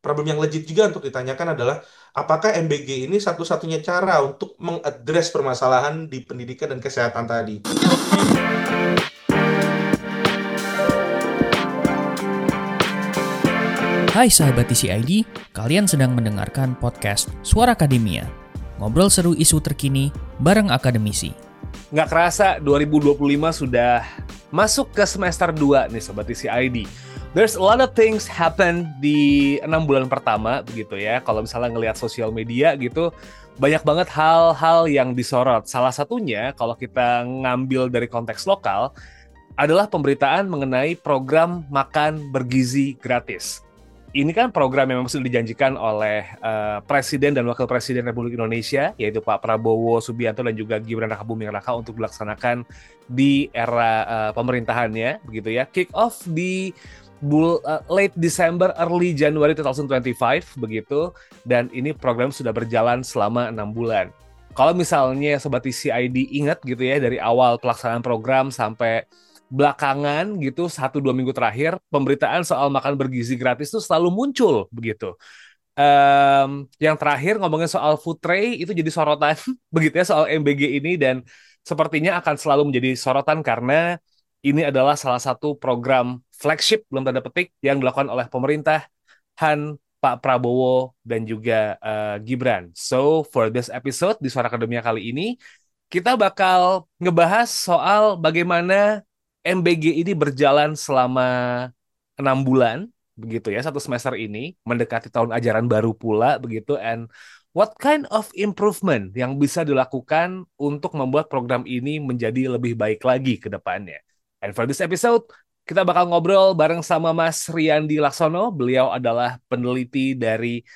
problem yang legit juga untuk ditanyakan adalah apakah MBG ini satu-satunya cara untuk mengadres permasalahan di pendidikan dan kesehatan tadi. Hai sahabat TCID, kalian sedang mendengarkan podcast Suara Akademia. Ngobrol seru isu terkini bareng akademisi. Nggak kerasa 2025 sudah masuk ke semester 2 nih Sobat TCID. There's a lot of things happen di 6 bulan pertama begitu ya. Kalau misalnya ngelihat sosial media gitu, banyak banget hal-hal yang disorot. Salah satunya kalau kita ngambil dari konteks lokal adalah pemberitaan mengenai program makan bergizi gratis. Ini kan program yang memang sudah dijanjikan oleh Presiden dan Wakil Presiden Republik Indonesia, yaitu Pak Prabowo Subianto dan juga Gibran Rakabuming Raka untuk dilaksanakan di era pemerintahannya, begitu ya. Kick off di late December, early January 2025, begitu. Dan ini program sudah berjalan selama 6 bulan. Kalau misalnya Sobat TCID ingat gitu ya, dari awal pelaksanaan program sampai belakangan gitu 1-2 minggu terakhir pemberitaan soal makan bergizi gratis itu selalu muncul begitu. Yang terakhir ngomongin soal food tray itu jadi sorotan begitu ya soal MBG ini, dan sepertinya akan selalu menjadi sorotan karena ini adalah salah satu program flagship belum tanda petik yang dilakukan oleh pemerintahan Pak Prabowo dan juga Gibran. So for this episode di Suara Akademia kali ini kita bakal ngebahas soal bagaimana MBG ini berjalan selama 6 bulan, begitu ya, satu semester ini, mendekati tahun ajaran baru pula, begitu, and what kind of improvement yang bisa dilakukan untuk membuat program ini menjadi lebih baik lagi ke depannya. And for this episode, kita bakal ngobrol bareng sama Mas Riyandi Laksono, beliau adalah peneliti dari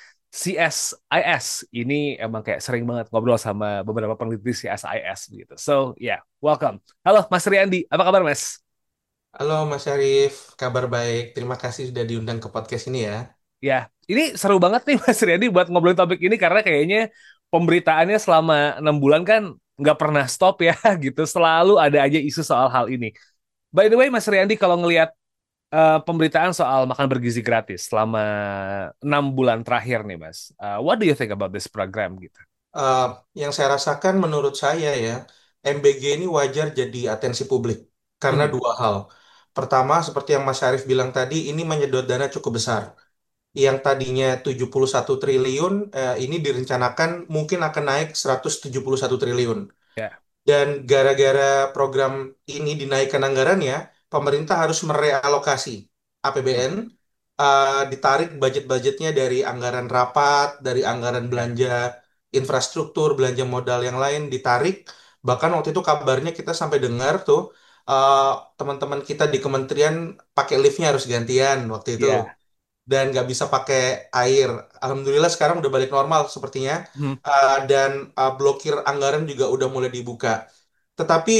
CSIS. Ini emang kayak sering banget ngobrol sama beberapa peneliti CSIS gitu. So, yeah, welcome. Halo Mas Riyandi, apa kabar Mas? Halo Mas Syarif, kabar baik. Terima kasih sudah diundang ke podcast ini ya. Ya, ini seru banget nih Mas Riyandi buat ngobrolin topik ini karena kayaknya pemberitaannya selama 6 bulan kan nggak pernah stop ya gitu. Selalu ada aja isu soal hal ini. By the way Mas Riyandi, kalau ngelihat pemberitaan soal makan bergizi gratis selama 6 bulan terakhir nih Mas, what do you think about this program gitu? Eh, yang saya rasakan menurut saya ya, MBG ini wajar jadi atensi publik karena Hmm, dua hal. Pertama, seperti yang Mas Syarif bilang tadi, ini menyedot dana cukup besar. Yang tadinya 71 triliun, ini direncanakan mungkin akan naik 171 triliun. ya, Dan gara-gara program ini dinaikkan anggarannya, pemerintah harus merealokasi hmm, APBN, ditarik budget-budgetnya dari anggaran rapat, dari anggaran ya, belanja infrastruktur, belanja modal yang lain ditarik. Bahkan waktu itu kabarnya kita sampai dengar tuh, eh, teman-teman kita di kementerian pakai liftnya harus gantian waktu itu ya, dan nggak bisa pakai air. Alhamdulillah sekarang udah balik normal sepertinya. hmm, Dan blokir anggaran juga udah mulai dibuka. Tetapi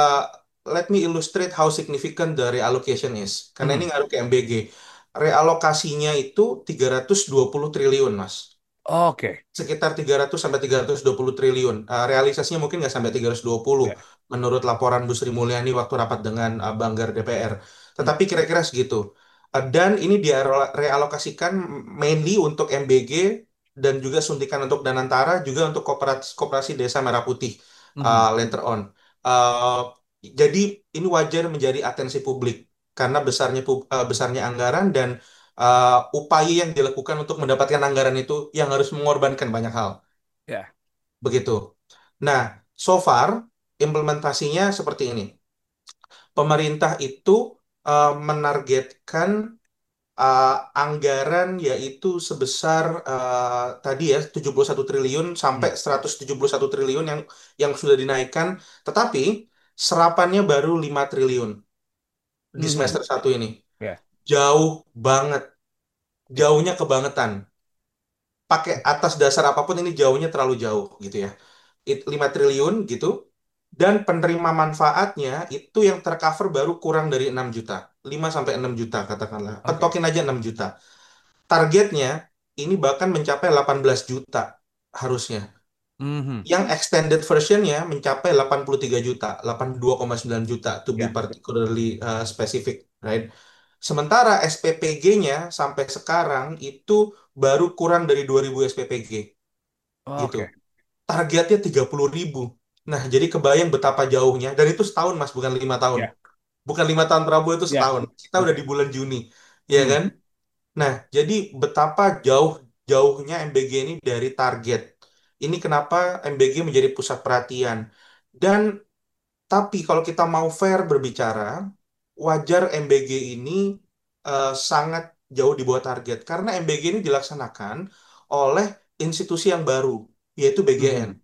let me illustrate how significant the reallocation is. Karena hmm. ini ngaruh ke MBG. Realokasinya itu 320 triliun, Mas. Oke, Sekitar 300 sampai 320 triliun. Realisasinya mungkin nggak sampai 320 ya, menurut laporan Bu Sri Mulyani waktu rapat dengan Banggar DPR. hmm, Tetapi kira-kira segitu. Dan ini direalokasikan mainly untuk MBG dan juga suntikan untuk Danantara, juga untuk koperasi, koperasi Desa Merah Putih hmm, later on. Uh, jadi ini wajar menjadi atensi publik karena besarnya anggaran dan upaya yang dilakukan untuk mendapatkan anggaran itu yang harus mengorbankan banyak hal. ya, Begitu. Nah, so far implementasinya seperti ini. Pemerintah itu menargetkan uh, anggaran yaitu sebesar tadi ya 71 triliun sampai hmm, 171 triliun yang sudah dinaikkan, tetapi serapannya baru 5 triliun di hmm, semester satu ini. ya, Jauh banget, ya, jauhnya kebangetan. Pakai atas dasar apapun ini jauhnya terlalu jauh gitu ya. 5 triliun gitu. Dan penerima manfaatnya itu yang tercover baru kurang dari 6 juta. 5 sampai 6 juta katakanlah. oke, Petokin aja 6 juta. Targetnya ini bahkan mencapai 18 juta harusnya. hmm, Yang extended versionnya mencapai 83 juta, 82,9 juta to be ya, particularly specific, right? Sementara SPPG-nya sampai sekarang itu baru kurang dari 2.000 SPPG gitu. Oke. Targetnya 30.000. Nah, jadi kebayang betapa jauhnya. Dan itu setahun, Mas, bukan 5 tahun. Ya, Bukan 5 tahun Prabowo, itu ya. setahun. Kita udah di Oke. bulan Juni, ya Hmm. kan? Nah, jadi betapa jauhnya MBG ini dari target. Ini kenapa MBG menjadi pusat perhatian. Dan tapi kalau kita mau fair berbicara, wajar MBG ini sangat jauh di bawah target. Karena MBG ini dilaksanakan oleh institusi yang baru, yaitu BGN, Mhm.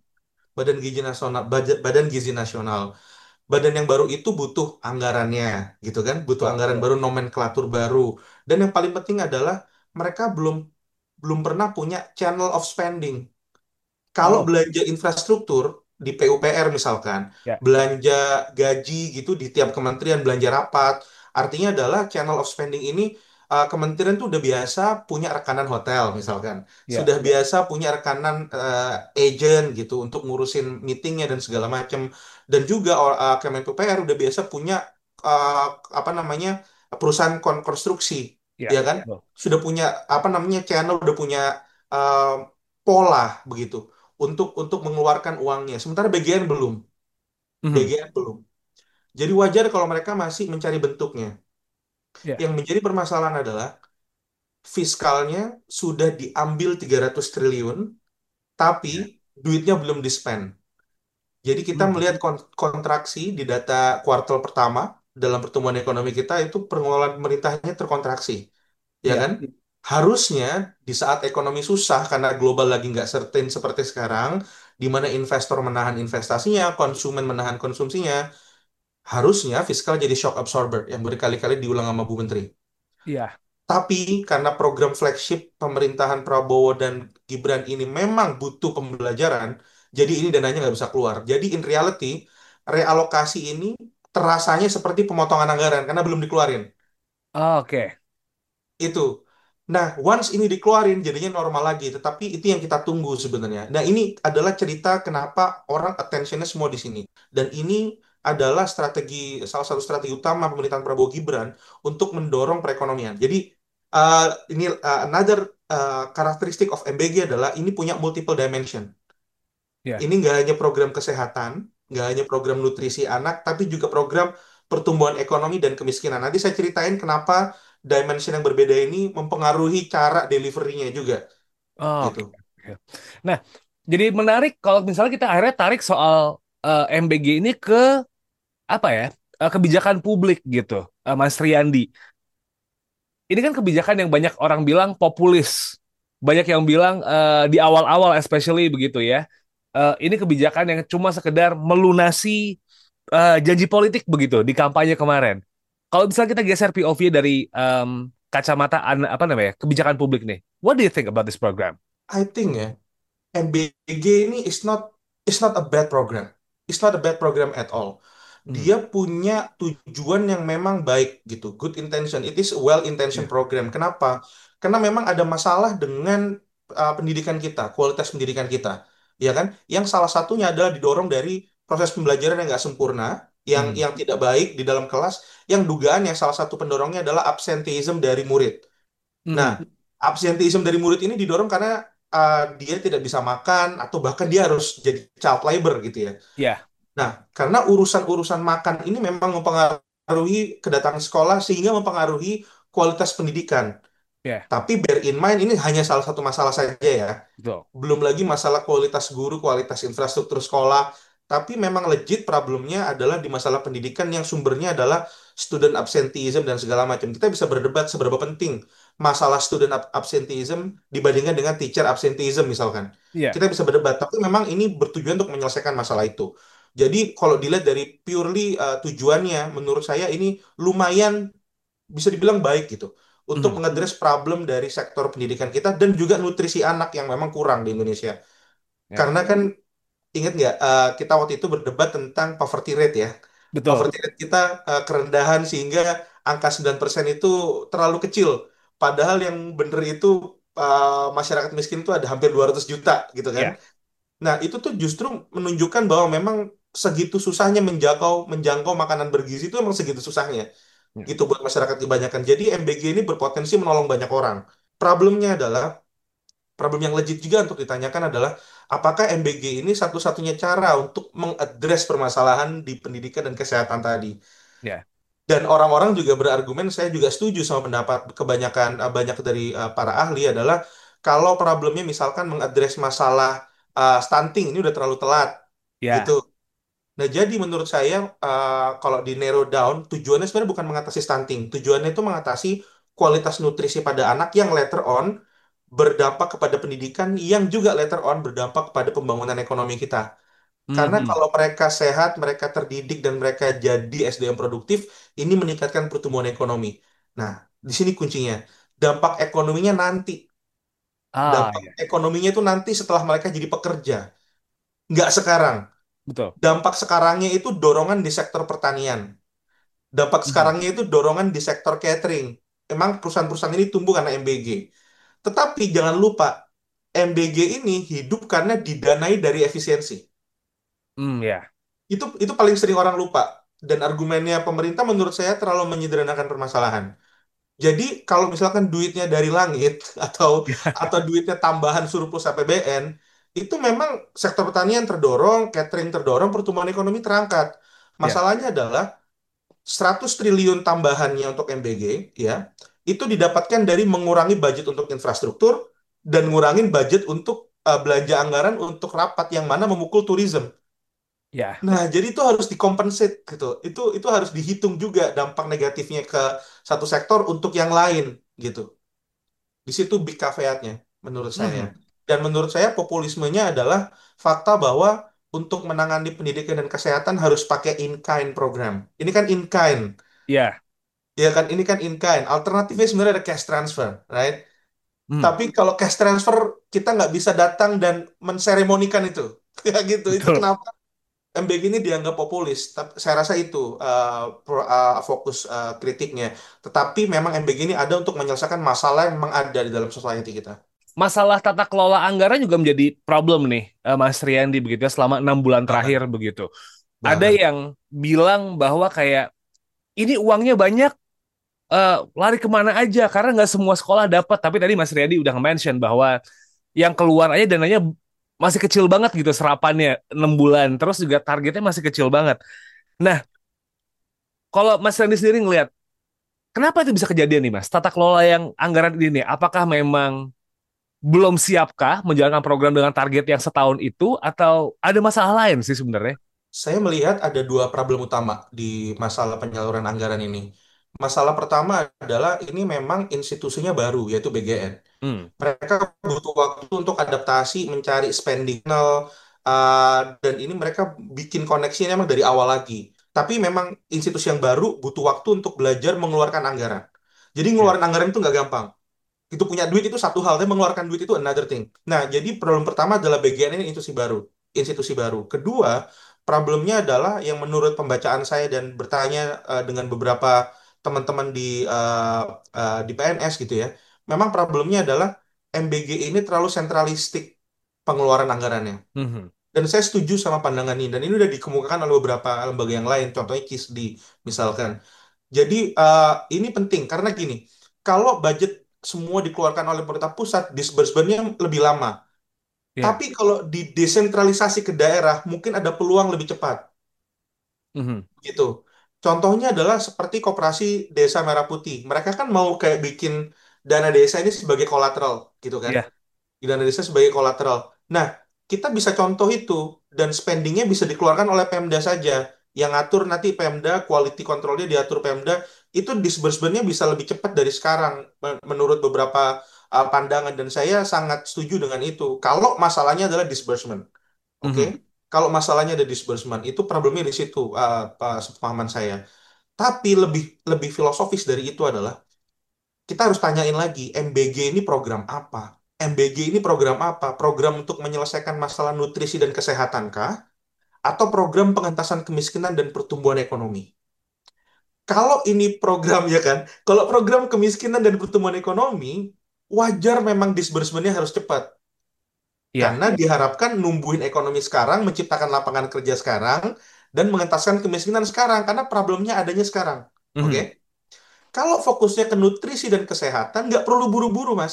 Badan Gizi Nasional. Badan yang baru itu butuh anggarannya, gitu kan? Butuh Betul, anggaran betul. baru, nomenklatur baru. Dan yang paling penting adalah mereka belum belum pernah punya channel of spending. Kalau Oh, belanja infrastruktur di PUPR misalkan, ya, belanja gaji gitu di tiap kementerian, belanja rapat, artinya adalah channel of spending ini kementerian tuh udah biasa punya rekanan hotel misalkan, ya, sudah biasa punya rekanan agent gitu untuk ngurusin meetingnya dan segala macam, dan juga Kemen PUPR udah biasa punya eh, apa namanya perusahaan konstruksi, ya. ya kan? Betul. Sudah punya apa namanya channel, udah punya eh, pola begitu untuk mengeluarkan uangnya. Sementara BGN belum. Mhm. BGN belum. Jadi wajar kalau mereka masih mencari bentuknya. Ya, Yang menjadi permasalahan adalah fiskalnya sudah diambil 300 triliun, tapi ya. duitnya belum di-spend. Jadi kita Mhm. melihat kontraksi di data kuartal pertama dalam pertumbuhan ekonomi kita itu pengelolaan pemerintahnya terkontraksi. Ya Ya. kan? Harusnya di saat ekonomi susah karena global lagi nggak certain seperti sekarang, di mana investor menahan investasinya, konsumen menahan konsumsinya, harusnya fiskal jadi shock absorber yang berkali-kali diulang sama Bu Menteri. Iya. Tapi karena program flagship pemerintahan Prabowo dan Gibran ini memang butuh pembelajaran, jadi ini dananya nggak bisa keluar. Jadi in reality, realokasi ini terasanya seperti pemotongan anggaran karena belum dikeluarin. Oke. Itu. Nah, once ini dikeluarin jadinya normal lagi. Tetapi itu yang kita tunggu sebenarnya. Nah, ini adalah cerita kenapa orang attentionnya semua di sini. Dan ini adalah salah satu strategi utama pemerintahan Prabowo Gibran untuk mendorong perekonomian. Jadi, uh, ini another karakteristik of MBG adalah ini punya multiple dimension. Ya. Ini nggak hanya program kesehatan, nggak hanya program nutrisi anak, tapi juga program pertumbuhan ekonomi dan kemiskinan. Nanti saya ceritain kenapa dimension yang berbeda ini mempengaruhi cara deliverynya juga, gitu. Oke. Oke. Nah, jadi menarik kalau misalnya kita akhirnya tarik soal MBG ini ke apa ya? Kebijakan publik gitu, Mas Riyandi. Ini kan kebijakan yang banyak orang bilang populis. Banyak yang bilang di awal-awal especially begitu ya. Ini kebijakan yang cuma sekedar melunasi janji politik begitu di kampanye kemarin. Kalau misalnya kita geser POV dari kacamata apa namanya kebijakan publik nih, what do you think about this program? I think ya, MBG ini is not a bad program. It's not a bad program at all. Hmm. Dia punya tujuan yang memang baik gitu, good intention. It is a well-intentioned Ya. program. Kenapa? Karena memang ada masalah dengan pendidikan kita, kualitas pendidikan kita, ya kan? Yang salah satunya adalah didorong dari proses pembelajaran yang nggak sempurna, Hmm. yang tidak baik di dalam kelas, yang dugaannya salah satu pendorongnya adalah absenteeism dari murid. Nah, Mhm. absenteeism dari murid ini didorong karena dia tidak bisa makan atau bahkan dia harus jadi child labor gitu ya. Ya, Nah, karena urusan-urusan makan ini memang mempengaruhi kedatangan sekolah sehingga mempengaruhi kualitas pendidikan. ya, Tapi bear in mind ini hanya salah satu masalah saja ya. betul. Belum lagi masalah kualitas guru, kualitas infrastruktur sekolah. Tapi memang legit problemnya adalah di masalah pendidikan yang sumbernya adalah student absenteeism dan segala macam. Kita bisa berdebat seberapa penting masalah student absenteeism dibandingkan dengan teacher absenteeism misalkan. Iya. Kita bisa berdebat, tapi memang ini bertujuan untuk menyelesaikan masalah itu. Jadi kalau dilihat dari purely tujuannya, menurut saya ini lumayan bisa dibilang baik gitu untuk Mhm. mengadres problem dari sektor pendidikan kita dan juga nutrisi anak yang memang kurang di Indonesia. Ya, Karena kan ingat nggak kita waktu itu berdebat tentang poverty rate ya. betul. Poverty rate kita kerendahan sehingga angka 9% itu terlalu kecil. Padahal yang bener itu masyarakat miskin itu ada hampir 200 juta gitu kan. Ya. Nah, itu tuh justru menunjukkan bahwa memang segitu susahnya menjangkau menjangkau makanan bergizi itu memang segitu susahnya Ya. gitu buat masyarakat kebanyakan. Jadi MBG ini berpotensi menolong banyak orang. Problemnya adalah, problem yang legit juga untuk ditanyakan adalah apakah MBG ini satu-satunya cara untuk mengadres permasalahan di pendidikan dan kesehatan tadi. Ya. Dan orang-orang juga berargumen, saya juga setuju sama pendapat kebanyakan banyak dari para ahli adalah kalau problemnya misalkan mengadres masalah stunting ini udah terlalu telat gitu. Ya. Nah, jadi menurut saya kalau di narrow down, tujuannya sebenarnya bukan mengatasi stunting. Tujuannya itu mengatasi kualitas nutrisi pada anak yang later on berdampak kepada pendidikan, yang juga later on berdampak kepada pembangunan ekonomi kita. Karena Mhm. kalau mereka sehat, mereka terdidik, dan mereka jadi SDM produktif, ini meningkatkan pertumbuhan ekonomi. Nah, di sini kuncinya. Dampak ekonominya nanti. Ah, Dampak ya. ekonominya itu nanti setelah mereka jadi pekerja. Nggak sekarang. Betul. Dampak sekarangnya itu dorongan di sektor pertanian. Dampak Mhm. sekarangnya itu dorongan di sektor catering. Emang perusahaan-perusahaan ini tumbuh karena MBG. Tetapi jangan lupa, MBG ini hidup karena didanai dari efisiensi. Ya. Itu paling sering orang lupa. Dan argumennya pemerintah menurut saya terlalu menyederhanakan permasalahan. Jadi kalau misalkan duitnya dari langit atau duitnya tambahan surplus APBN, itu memang sektor pertanian terdorong, catering terdorong, pertumbuhan ekonomi terangkat. Ya. Masalahnya adalah 100 triliun tambahannya untuk MBG, ya, itu didapatkan dari mengurangi budget untuk infrastruktur dan ngurangin budget untuk belanja anggaran untuk rapat yang mana memukul tourism. Ya. Nah, jadi itu harus dikompensate gitu. Itu harus dihitung juga dampak negatifnya ke satu sektor untuk yang lain gitu. Di situ big caveatnya menurut saya. Mhm. Dan menurut saya populismenya adalah fakta bahwa untuk menangani pendidikan dan kesehatan harus pakai in-kind program. Ini kan in-kind. Ya. Ya kan, ini kan in-kind. Alternatifnya sebenarnya ada cash transfer, right? Hmm. Tapi kalau cash transfer kita nggak bisa datang dan menseremonikan itu. Ya gitu. Itu Betul. kenapa MBG ini dianggap populis. Tapi saya rasa itu fokus kritiknya. Tetapi memang MBG ini ada untuk menyelesaikan masalah yang memang ada di dalam society kita. Masalah tata kelola anggaran juga menjadi problem nih, Mas Riyandi begitu ya, selama 6 bulan terakhir Banget, begitu. Ada banget. yang bilang bahwa kayak ini uangnya banyak, lari kemana aja karena nggak semua sekolah dapat. Tapi tadi Mas Riyadi udah mention bahwa yang keluar aja dananya masih kecil banget gitu serapannya 6 bulan. Terus juga targetnya masih kecil banget. Nah, kalau Mas Riyadi sendiri ngelihat, kenapa itu bisa kejadian nih Mas? Tata kelola yang anggaran ini, apakah memang belum siapkah menjalankan program dengan target yang setahun itu atau ada masalah lain sih sebenarnya? Saya melihat ada dua problem utama di masalah penyaluran anggaran ini. Masalah pertama adalah ini memang institusinya baru, yaitu BGN. Hmm, Mereka butuh waktu untuk adaptasi, mencari spending, dan ini mereka bikin koneksinya memang dari awal lagi. Tapi memang institusi yang baru butuh waktu untuk belajar mengeluarkan anggaran. Jadi ya, ngeluarin anggaran itu nggak gampang. Itu punya duit itu satu hal, tapi mengeluarkan duit itu another thing. Nah, jadi problem pertama adalah BGN ini institusi baru, institusi baru. Kedua, problemnya adalah yang menurut pembacaan saya dan bertanya dengan beberapa teman-teman di PNS gitu ya. Memang problemnya adalah MBG ini terlalu sentralistik pengeluaran anggarannya. mhm, Dan saya setuju sama pandangan ini. Dan ini udah dikemukakan oleh beberapa lembaga yang lain, contohnya KISDI misalkan. Jadi ini penting karena gini, kalau budget semua dikeluarkan oleh pemerintah pusat, disbursementnya lebih lama. ya, Tapi kalau didesentralisasi ke daerah, mungkin ada peluang lebih cepat. mhm, Gitu. Contohnya adalah seperti Koperasi Desa Merah Putih. Mereka kan mau kayak bikin dana desa ini sebagai kolateral, gitu kan? ya, Di dana desa sebagai kolateral. Nah, kita bisa contoh itu dan spendingnya bisa dikeluarkan oleh Pemda saja. Yang ngatur nanti Pemda, quality controlnya diatur Pemda, itu disbursementnya bisa lebih cepat dari sekarang menurut beberapa pandangan dan saya sangat setuju dengan itu. Kalau masalahnya adalah disbursement, oke? mhm, Kalau masalahnya ada disbursement, itu problemnya di situ, sepemahaman saya. Tapi lebih lebih filosofis dari itu adalah kita harus tanyain lagi, MBG ini program apa? MBG ini program apa? Program untuk menyelesaikan masalah nutrisi dan kesehatan kah? Atau program pengentasan kemiskinan dan pertumbuhan ekonomi? Kalau ini program ya kan, kalau program kemiskinan dan pertumbuhan ekonomi, wajar memang disbursementnya harus cepat. ya, Karena diharapkan numbuhin ekonomi sekarang, menciptakan lapangan kerja sekarang, dan mengentaskan kemiskinan sekarang. Karena problemnya adanya sekarang. Oke? mhm, Kalau fokusnya ke nutrisi dan kesehatan, nggak perlu buru-buru, Mas.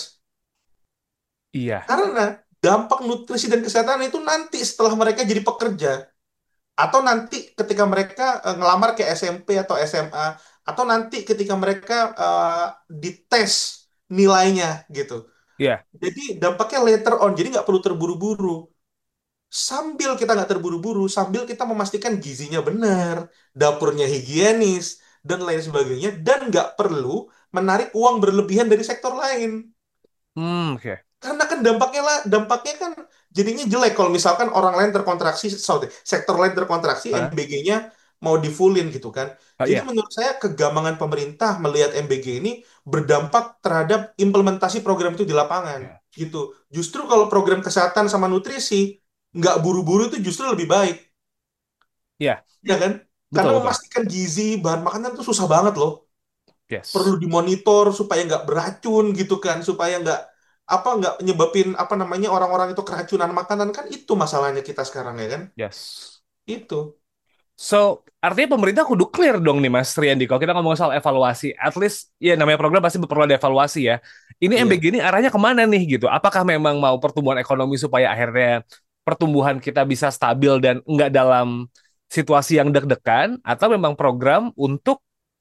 Iya, Karena dampak nutrisi dan kesehatan itu nanti setelah mereka jadi pekerja, atau nanti ketika mereka ngelamar ke SMP atau SMA, atau nanti ketika mereka dites nilainya gitu. iya. Jadi dampaknya later on, jadi nggak perlu terburu-buru. Sambil kita nggak terburu-buru, sambil kita memastikan gizinya benar, dapurnya higienis, dan lain sebagainya, dan nggak perlu menarik uang berlebihan dari sektor lain. Oke. Karena kan dampaknya kan jadinya jelek kalau misalkan orang lain terkontraksi, sorry, sektor lain terkontraksi, Hah? MBG-nya mau di-fullin gitu kan. Oh, Jadi iya. menurut saya kegamangan pemerintah melihat MBG ini berdampak terhadap implementasi program itu di lapangan Iya. gitu. Justru kalau program kesehatan sama nutrisi nggak buru-buru itu justru lebih baik, Iya, ya kan? Karena betul, betul. memastikan gizi bahan makanan itu susah banget loh, perlu Yes. dimonitor supaya nggak beracun gitu kan, supaya nggak nyebabin apa namanya orang-orang itu keracunan makanan, kan itu masalahnya kita sekarang ya kan, Yes. itu. So, artinya pemerintah kudu clear dong nih Mas Riyandi. Kalau kita ngomong soal evaluasi, at least ya namanya program pasti perlu ada evaluasi ya. Ini MBG Iya, ini arahnya kemana nih gitu? Apakah memang mau pertumbuhan ekonomi supaya akhirnya pertumbuhan kita bisa stabil dan nggak dalam situasi yang deg-degan, atau memang program untuk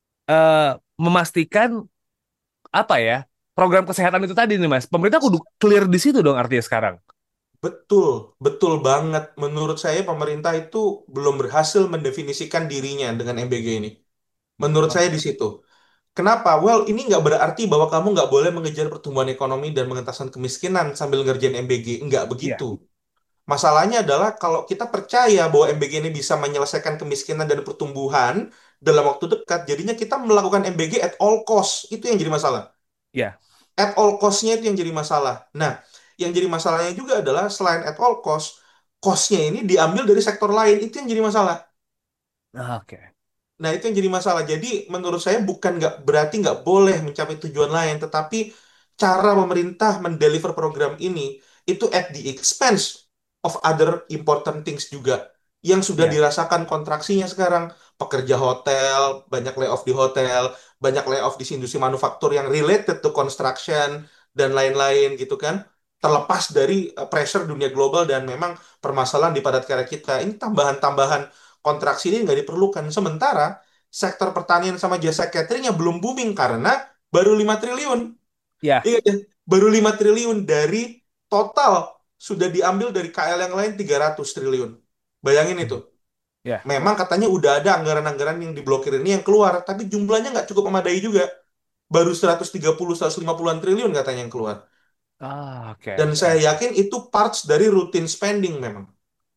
memastikan apa ya, program kesehatan itu tadi nih Mas? Pemerintah kudu clear di situ dong artinya sekarang. betul, betul banget. Menurut saya pemerintah itu belum berhasil mendefinisikan dirinya dengan MBG ini. Menurut saya di Oke. situ. Kenapa? Well, ini nggak berarti bahwa kamu nggak boleh mengejar pertumbuhan ekonomi dan pengentasan kemiskinan sambil ngerjain MBG. Nggak begitu. Iya, Masalahnya adalah kalau kita percaya bahwa MBG ini bisa menyelesaikan kemiskinan dan pertumbuhan dalam waktu dekat, jadinya kita melakukan MBG at all cost. Itu yang jadi masalah. iya. At all cost-nya itu yang jadi masalah. Nah, yang jadi masalahnya juga adalah selain at all cost, cost-nya ini diambil dari sektor lain. Itu yang jadi masalah. Oke. Nah, itu yang jadi masalah. Jadi, menurut saya bukan nggak berarti nggak boleh mencapai tujuan lain, tetapi cara pemerintah mendeliver program ini itu at the expense of other important things juga yang sudah Iya, dirasakan kontraksinya sekarang. Pekerja hotel, banyak layoff di hotel, banyak layoff di industri manufaktur yang related to construction dan lain-lain gitu kan. Terlepas dari pressure dunia global dan memang permasalahan di padat karya kita, ini tambahan-tambahan kontraksi ini nggak diperlukan. Sementara sektor pertanian sama jasa cateringnya belum booming karena baru 5 triliun. iya. Iya, deh, baru 5 triliun dari total sudah diambil dari KL yang lain 300 triliun. Bayangin itu. Iya. Memang katanya udah ada anggaran-anggaran yang diblokir ini yang keluar, tapi jumlahnya nggak cukup memadai juga. Baru 130-150-an triliun katanya yang keluar. Oke, Dan oke, saya oke. yakin itu parts dari routine spending memang.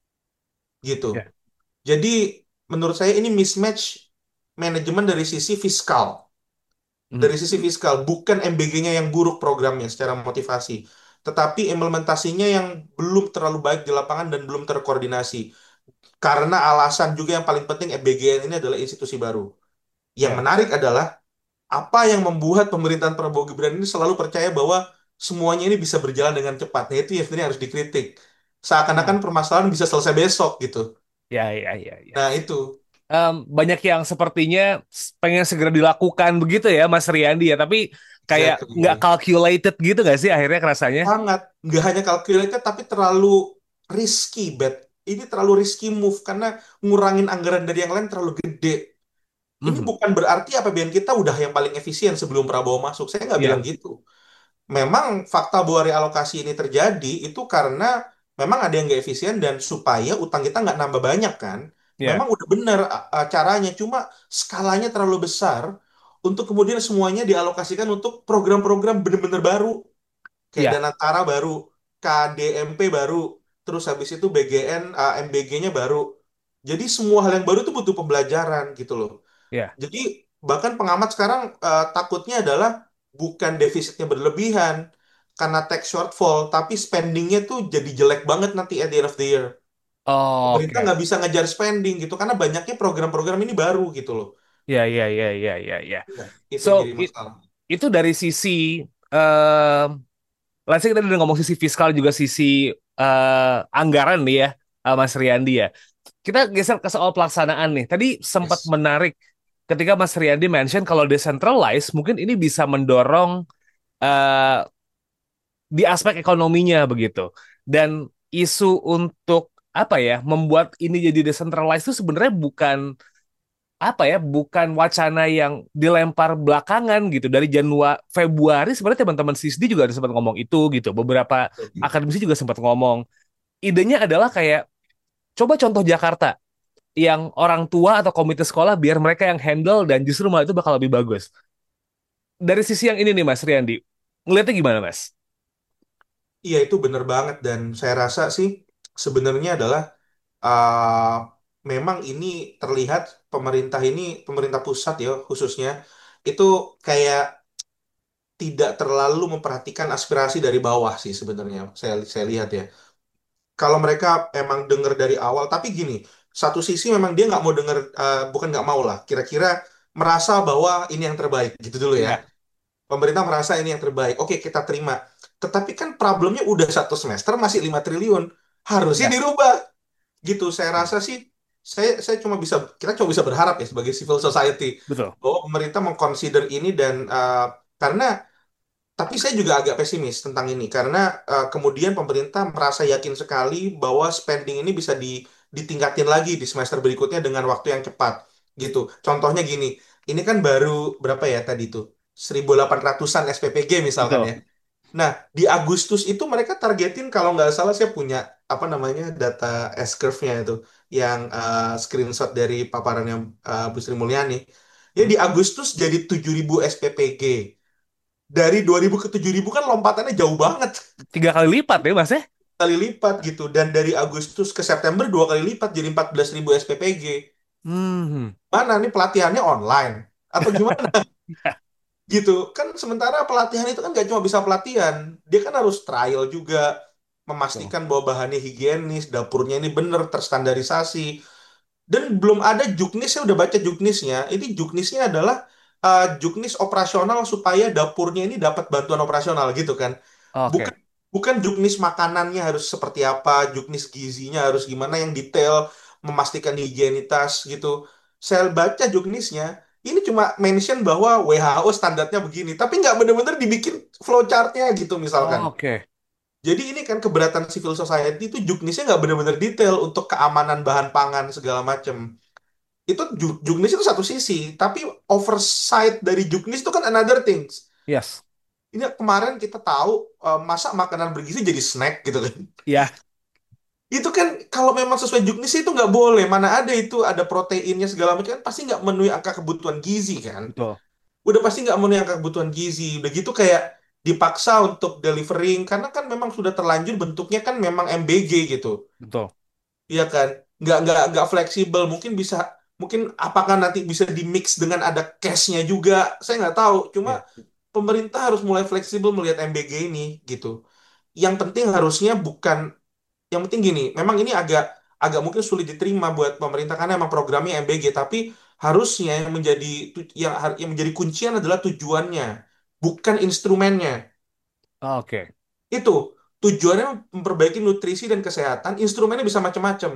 Gitu. Ya. Jadi menurut saya ini mismatch manajemen dari sisi fiskal. Hmm. Dari sisi fiskal, bukan MBG-nya yang buruk programnya secara motivasi, tetapi implementasinya yang belum terlalu baik di lapangan dan belum terkoordinasi. Karena alasan juga yang paling penting MBGN ini adalah institusi baru. Yang Ya. menarik adalah apa yang membuat pemerintahan Prabowo Gibran ini selalu percaya bahwa semuanya ini bisa berjalan dengan cepat. Nah, itu yang sebenarnya harus dikritik. Hmm. Seakan-akan permasalahan bisa selesai besok gitu. Ya, ya, ya, ya. Nah, itu. Banyak yang sepertinya pengen segera dilakukan begitu ya, Mas Riyandi ya. Tapi kayak nggak Exactly. calculated gitu nggak sih akhirnya rasanya? Sangat. Nggak hanya calculated, tapi terlalu risky bet. Ini terlalu risky move karena ngurangin anggaran dari yang lain terlalu gede. Ini Mhm. bukan berarti APBN kita udah yang paling efisien sebelum Prabowo masuk. Saya nggak bilang Ya, gitu. Memang fakta bahwa realokasi ini terjadi itu karena memang ada yang nggak efisien dan supaya utang kita nggak nambah banyak kan. Memang ya, udah benar caranya, cuma skalanya terlalu besar untuk kemudian semuanya dialokasikan untuk program-program benar-benar baru. Kayak ya, Danantara baru, KDMP baru, terus habis itu BGN, MBG-nya baru. Jadi semua hal yang baru itu butuh pembelajaran gitu loh. ya, Jadi bahkan pengamat sekarang takutnya adalah bukan defisitnya berlebihan karena tax shortfall, tapi spendingnya tuh jadi jelek banget nanti at the end of the year. Pemerintah Oke. nggak bisa ngejar spending gitu karena banyaknya program-program ini baru gitu loh. Ya, ya, ya, ya, ya, ya. Iya, itu So, yang jadi masalah. itu dari sisi eh let's say kita udah ngomong sisi fiskal juga sisi anggaran nih ya, Mas Riyandi ya. Kita geser ke soal pelaksanaan nih. Tadi sempat Yes. menarik. ketika Mas Riyadi mention kalau decentralized mungkin ini bisa mendorong eh, di aspek ekonominya begitu. Dan isu untuk apa ya, membuat ini jadi decentralized itu sebenarnya bukan apa ya, bukan wacana yang dilempar belakangan gitu. Dari Januari Februari sebenarnya teman-teman CISD juga ada sempat ngomong itu gitu. Beberapa akademisi juga sempat ngomong. Idenya adalah kayak coba contoh Jakarta yang orang tua atau komite sekolah biar mereka yang handle dan justru malah itu bakal lebih bagus. Dari sisi yang ini nih Mas Riyandi, ngeliatnya gimana Mas? Iya itu bener banget dan saya rasa sih sebenarnya adalah uh, memang ini terlihat pemerintah pusat ya khususnya itu kayak tidak terlalu memperhatikan aspirasi dari bawah sih sebenarnya saya lihat ya. Kalau mereka emang dengar dari awal, tapi gini, satu sisi memang dia nggak mau dengar, bukan nggak mau lah, kira-kira merasa bahwa ini yang terbaik gitu dulu ya. Ya, Pemerintah merasa ini yang terbaik. Oke, kita terima. Tetapi kan problemnya udah satu semester masih 5 triliun. Harusnya ya, dirubah. Gitu. Saya rasa sih, saya kita cuma bisa berharap ya sebagai civil society betul. bahwa pemerintah mengconsider ini dan karena tapi saya juga agak pesimis tentang ini karena kemudian pemerintah merasa yakin sekali bahwa spending ini bisa ditingkatin lagi di semester berikutnya dengan waktu yang cepat gitu. Contohnya gini, ini kan baru berapa ya tadi tuh 1.800-an SPPG misalkan ya. Betul. Nah, di Agustus itu mereka targetin kalau nggak salah saya punya apa namanya data S-curve-nya itu yang screenshot dari paparannya Bu Sri Mulyani. Ya Hmm? di Agustus jadi 7.000 SPPG. Dari 2.000 ke 7.000 kan lompatannya jauh banget. 3 kali lipat ya Mas ya? Kali lipat gitu. Dan dari Agustus ke September 2 kali lipat jadi 14.000 SPPG. Hmm. Mana nih pelatihannya online? Atau gimana? Gitu kan sementara pelatihan itu kan gak cuma bisa pelatihan, dia kan harus trial juga, Betul. memastikan bahwa bahannya higienis, dapurnya ini bener terstandarisasi, dan belum ada juknis. Saya udah baca juknisnya, ini juknisnya adalah juknis operasional supaya dapurnya ini dapat bantuan operasional gitu kan, bukan Oke. bukan juknis makanannya harus seperti apa, juknis gizinya harus gimana yang detail, memastikan higienitas gitu. Saya baca juknisnya, ini cuma mention bahwa WHO standarnya begini, tapi nggak bener-bener dibikin flowchartnya gitu misalkan. Oke. Jadi ini kan keberatan civil society itu juknisnya nggak bener-bener detail untuk keamanan bahan pangan segala macam. Itu juknis itu satu sisi, tapi oversight dari juknis itu kan another things. Yes. Ini kemarin kita tahu masa makanan bergizi jadi snack gitu kan. Ya, Itu kan kalau memang sesuai juknis itu nggak boleh. Mana ada itu ada proteinnya segala macam kan pasti nggak memenuhi angka kebutuhan gizi kan. betul. Udah pasti nggak memenuhi angka kebutuhan gizi. Udah gitu kayak dipaksa untuk delivering karena kan memang sudah terlanjur bentuknya kan memang MBG gitu. Betul. Iya kan? Nggak fleksibel. Mungkin apakah nanti bisa di mix dengan ada cash-nya juga? Saya nggak tahu. Cuma Ya. pemerintah harus mulai fleksibel melihat MBG ini gitu. Yang penting harusnya bukan, yang penting gini, memang ini agak agak mungkin sulit diterima buat pemerintah karena emang programnya MBG, tapi harusnya yang menjadi kuncian adalah tujuannya, bukan instrumennya. Oke. Itu tujuannya memperbaiki nutrisi dan kesehatan, instrumennya bisa macam-macam,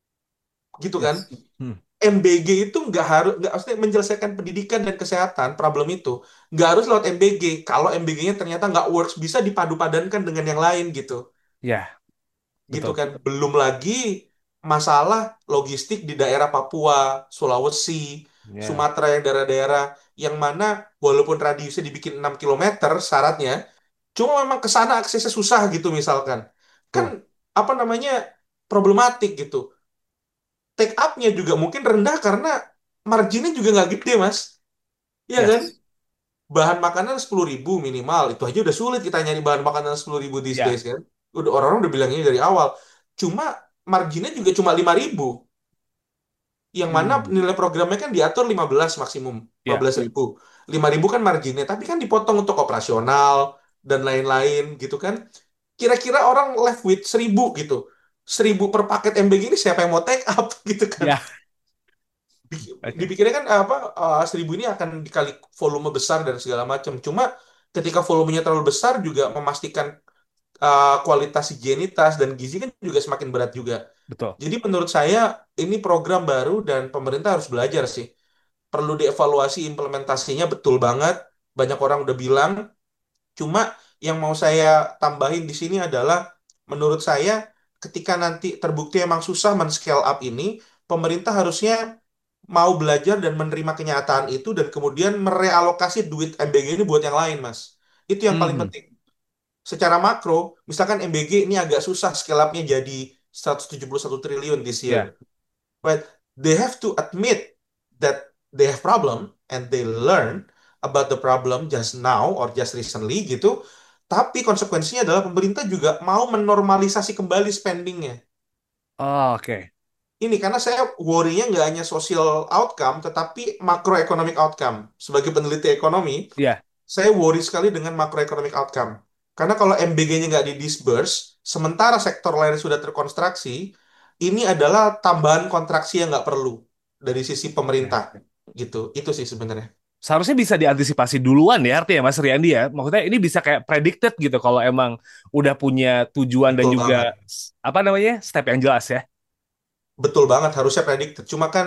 gitu kan? Yes. Hmm. MBG itu nggak maksudnya menyelesaikan pendidikan dan kesehatan problem itu nggak harus lewat MBG. Kalau MBG-nya ternyata nggak works bisa dipadu-padankan dengan yang lain gitu, Ya, gitu betul. kan. Belum lagi masalah logistik di daerah Papua, Sulawesi, Ya. Sumatera, yang daerah-daerah yang mana walaupun radiusnya dibikin 6 kilometer syaratnya, cuma memang ke sana aksesnya susah gitu misalkan. Kan Betul. apa namanya problematik gitu. Take up-nya juga mungkin rendah karena marginnya juga nggak gede, Mas. Iya kan? Yes. Bahan makanan 10.000 minimal. Itu aja udah sulit kita nyari bahan makanan 10.000 these Ya. days kan. Udah orang-orang udah bilang ini dari awal. Cuma marginnya juga cuma 5.000. Yang mana Hmm. nilai programnya kan diatur 15 maksimum. lima Ya. belas ribu 5.000 kan marginnya. Tapi kan dipotong untuk operasional dan lain-lain gitu kan. Kira-kira orang left with 1.000 gitu. 1.000 per paket MBG ini siapa yang mau take up gitu kan. Ya. Oke. Dipikirnya kan apa 1.000 ini akan dikali volume besar dan segala macam. Cuma ketika volumenya terlalu besar juga memastikan kualitas higienitas dan gizi kan juga semakin berat juga. Betul. Jadi menurut saya ini program baru dan pemerintah harus belajar sih. perlu dievaluasi implementasinya betul banget. Banyak orang udah bilang. Cuma yang mau saya tambahin di sini adalah menurut saya ketika nanti terbukti emang susah men-scale up ini, pemerintah harusnya mau belajar dan menerima kenyataan itu dan kemudian merealokasi duit MBG ini buat yang lain, Mas. Itu yang paling Mhm. penting. Secara makro, misalkan MBG ini agak susah scale up-nya jadi 171 triliun this year. Ya. But they have to admit that they have problem and they learn about the problem just now or just recently gitu. Tapi konsekuensinya adalah pemerintah juga mau menormalisasi kembali spendingnya. Oh, oke. Ini karena saya worry-nya nggak hanya social outcome, tetapi macroeconomic outcome. Sebagai peneliti ekonomi, Ya. saya worry sekali dengan macroeconomic outcome. Karena kalau MBG-nya nggak di-disburse, sementara sektor lain sudah terkonstruksi, ini adalah tambahan kontraksi yang nggak perlu dari sisi Ya. pemerintah. Gitu. Itu sih sebenarnya. Seharusnya bisa diantisipasi duluan ya artinya Mas Riyandi ya. Maksudnya ini bisa kayak predicted gitu kalau emang udah punya tujuan dan Betul banget. juga apa namanya step yang jelas ya. Betul banget, harusnya predicted. Cuma kan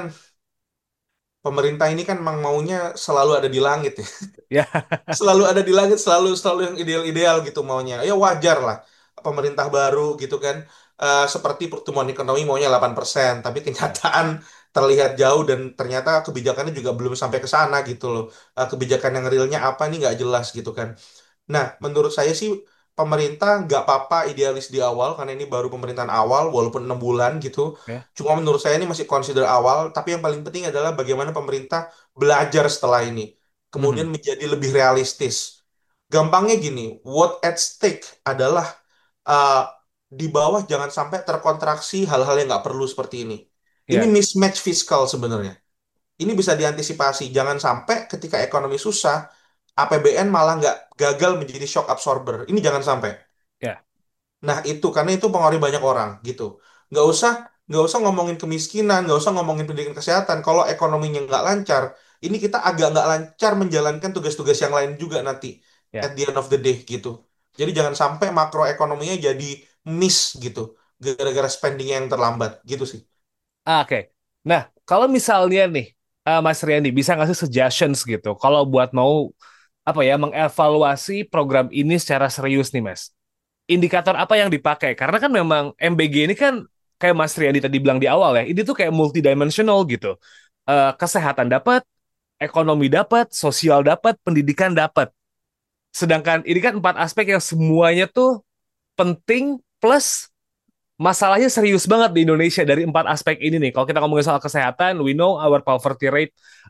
pemerintah ini kan memang maunya selalu ada di langit ya. Ya. Selalu ada di langit, selalu selalu yang ideal-ideal gitu maunya. Ya wajar lah pemerintah baru gitu kan. Seperti pertumbuhan ekonomi maunya 8%, tapi kenyataan terlihat jauh dan ternyata kebijakannya juga belum sampai ke sana gitu loh. Kebijakan yang realnya apa nih nggak jelas gitu kan. Nah, menurut saya sih pemerintah nggak apa-apa idealis di awal karena ini baru pemerintahan awal walaupun 6 bulan gitu. Ya. Cuma menurut saya ini masih consider awal, tapi yang paling penting adalah bagaimana pemerintah belajar setelah ini, kemudian Mhm. menjadi lebih realistis. Gampangnya gini, what at stake adalah uh, di bawah jangan sampai terkontraksi hal-hal yang nggak perlu seperti ini. Ini Ya. mismatch fiskal sebenarnya. Ini bisa diantisipasi. Jangan sampai ketika ekonomi susah, APBN malah nggak gagal menjadi shock absorber. Ini jangan sampai. Ya. Nah itu karena itu pengaruh banyak orang gitu. Nggak usah nggak usah ngomongin kemiskinan, nggak usah ngomongin pendidikan kesehatan. Kalau ekonominya nggak lancar, ini kita agak nggak lancar menjalankan tugas-tugas yang lain juga nanti at Ya. the end of the day gitu. Jadi jangan sampai makroekonominya jadi miss gitu, gara-gara spending yang terlambat gitu sih. Oke. Nah, kalau misalnya nih Mas Riyandi bisa ngasih suggestions gitu kalau buat mau apa ya mengevaluasi program ini secara serius nih Mas. Indikator apa yang dipakai? Karena kan memang MBG ini kan kayak Mas Riyandi tadi bilang di awal ya, ini tuh kayak multidimensional gitu. Kesehatan dapat, ekonomi dapat, sosial dapat, pendidikan dapat. Sedangkan ini kan empat aspek yang semuanya tuh penting plus masalahnya serius banget di Indonesia dari empat aspek ini nih. Kalau kita ngomongin soal kesehatan, we know our poverty rate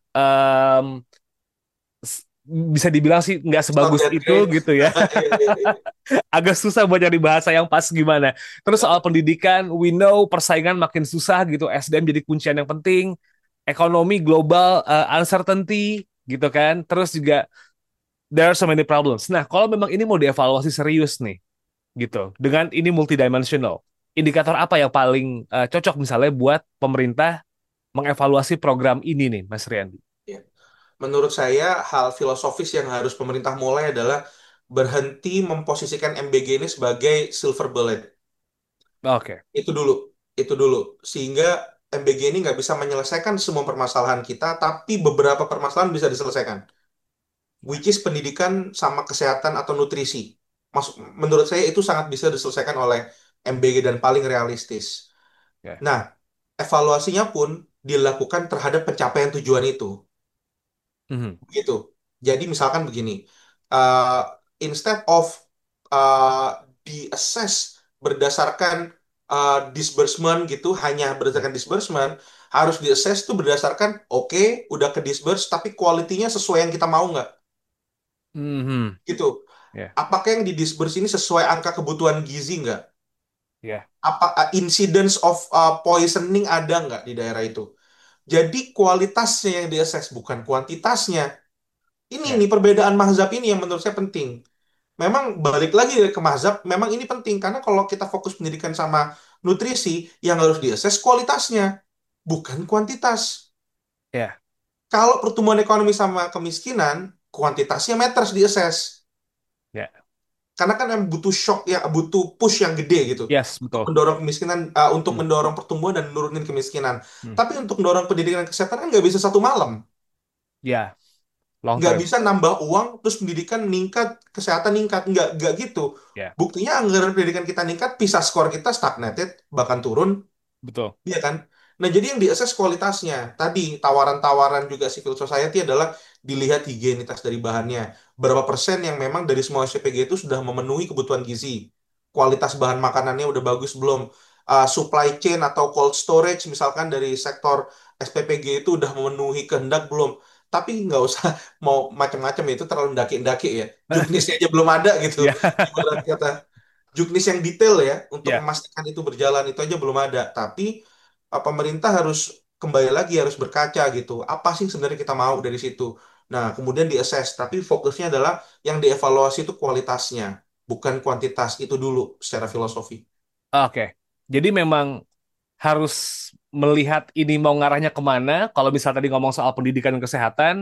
um, bisa dibilang sih nggak It's not sebagus that itu great. gitu ya. Iya, iya, iya. Agak susah buat nyari bahasa yang pas gimana. Terus soal pendidikan, we know persaingan makin susah gitu. SDM jadi kuncian yang penting. Ekonomi global uncertainty gitu kan. Terus juga there are so many problems. Nah, kalau memang ini mau dievaluasi serius nih gitu. Dengan ini multidimensional. Indikator apa yang paling cocok misalnya buat pemerintah mengevaluasi program ini nih, Mas Riyandi? Iya. Menurut saya, hal filosofis yang harus pemerintah mulai adalah berhenti memposisikan MBG ini sebagai silver bullet. Oke. Itu dulu, itu dulu. Sehingga MBG ini nggak bisa menyelesaikan semua permasalahan kita, tapi beberapa permasalahan bisa diselesaikan. Which is pendidikan sama kesehatan atau nutrisi. Menurut saya itu sangat bisa diselesaikan oleh MBG dan paling realistis. Ya. Nah, evaluasinya pun dilakukan terhadap pencapaian tujuan itu. Mhm. Gitu. Jadi misalkan begini, uh, instead of di-assess berdasarkan disbursement gitu, hanya Ya. berdasarkan disbursement, harus di-assess tuh berdasarkan, oke, udah ke disburse, tapi kualitinya sesuai yang kita mau nggak? Mhm. Gitu. Ya. Apakah yang di-disburse ini sesuai angka kebutuhan gizi nggak? Ya. Apa incidence of poisoning ada nggak di daerah itu? Jadi kualitasnya yang di-assess, bukan kuantitasnya. Ini Ya. nih perbedaan mazhab ini yang menurut saya penting. Memang balik lagi ke mazhab, memang ini penting karena kalau kita fokus pendidikan sama nutrisi, yang harus diakses kualitasnya, bukan kuantitas. Ya. Kalau pertumbuhan ekonomi sama kemiskinan, kuantitasnya matters diakses. Ya. Karena kan yang butuh shock ya, butuh push yang gede gitu Yes, untuk betul. mendorong kemiskinan, untuk Hmm. mendorong pertumbuhan dan menurunin kemiskinan. Hmm. Tapi untuk mendorong pendidikan dan kesehatan kan nggak bisa satu malam. Ya, long Nggak term. bisa nambah uang terus pendidikan meningkat, kesehatan meningkat, nggak gitu. Ya, Buktinya anggaran pendidikan kita meningkat, PISA skor kita stagnated bahkan turun. betul. Iya kan? Nah, jadi yang diakses kualitasnya. Tadi tawaran-tawaran juga civil society adalah dilihat higienitas dari bahannya. Berapa persen yang memang dari semua SPPG itu sudah memenuhi kebutuhan gizi. Kualitas bahan makanannya udah bagus belum? Supply chain atau cold storage misalkan dari sektor SPPG itu udah memenuhi kehendak belum? Tapi nggak usah mau macam-macam ya, itu terlalu ndaki-ndaki ya. Juknisnya aja belum ada gitu. Ya, Ibarat kata juknis yang detail ya untuk ya. memastikan itu berjalan itu aja belum ada. Tapi pemerintah harus kembali lagi harus berkaca gitu. Apa sih sebenarnya kita mau dari situ? Nah, kemudian diakses. Tapi fokusnya adalah yang dievaluasi itu kualitasnya, bukan kuantitas itu dulu secara filosofi. Oke. Jadi memang harus melihat ini mau ngarahnya kemana. Kalau misal tadi ngomong soal pendidikan dan kesehatan,